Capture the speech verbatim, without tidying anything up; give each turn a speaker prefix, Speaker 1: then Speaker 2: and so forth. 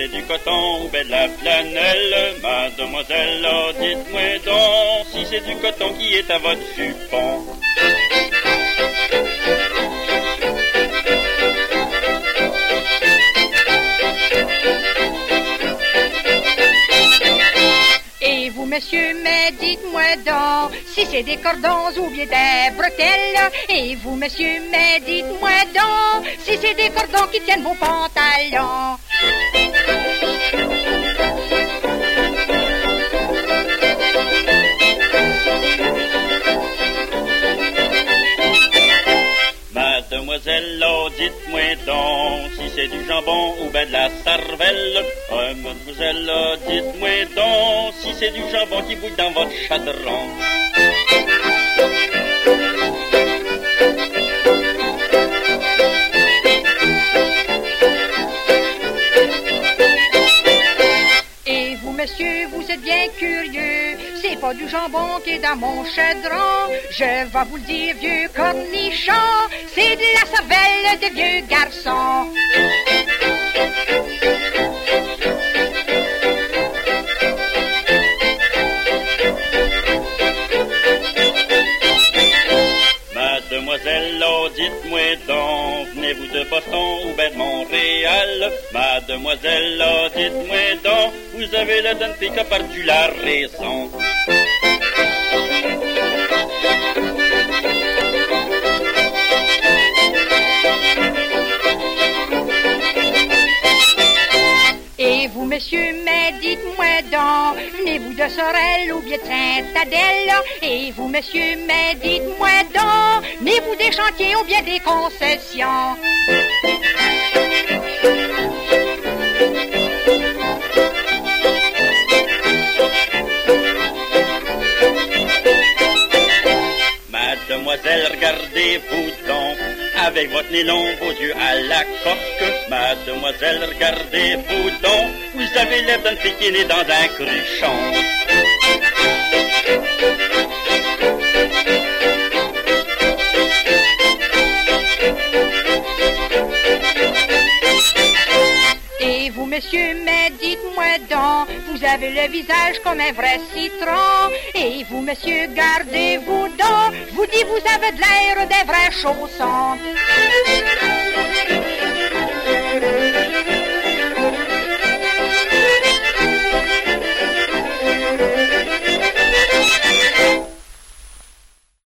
Speaker 1: c'est du coton ou ben de la flanelle. Mademoiselle, oh, dites-moi donc si c'est du coton qui est à votre jupon.
Speaker 2: Et vous, monsieur, mais dites-moi donc si c'est des cordons ou bien des bretelles. Et vous, monsieur, mais dites-moi donc si c'est des cordons qui tiennent vos pantalons.
Speaker 1: Mademoiselle, oh, dites-moi donc si c'est du jambon ou ben de la cervelle. Oh, mademoiselle, oh, dites-moi donc si c'est du jambon qui bouille dans votre chadron.
Speaker 2: Et vous, monsieur, vous êtes bien curieux, c'est pas du jambon qui est dans mon chaudron. Je vais vous le dire, vieux cornichon, c'est de la cervelle de vieux garçons.
Speaker 1: Mademoiselle, oh, dites-moi donc, venez-vous de Boston ou ben de Montréal? Mademoiselle, oh, dites-moi donc, vous avez la donne pique par-dessus la raison.
Speaker 2: Et vous, monsieur, mais dites-moi donc, venez-vous de Sorel ou bien de Saint-Adèle? Et vous, monsieur, mais dites-moi donc, venez-vous des chantiers ou bien des concessions?
Speaker 1: Mademoiselle, regardez-vous donc, avec votre nez long, vos yeux à la coque. Mademoiselle, regardez-vous donc, vous avez l'air d'une fille qui est née dans un cruchon.
Speaker 2: Et vous, monsieur, mais dites-moi donc, vous avez le visage comme un vrai citron. Et vous, monsieur, gardez-vous donc, je vous dis, vous avez de l'air des vrais chaussons.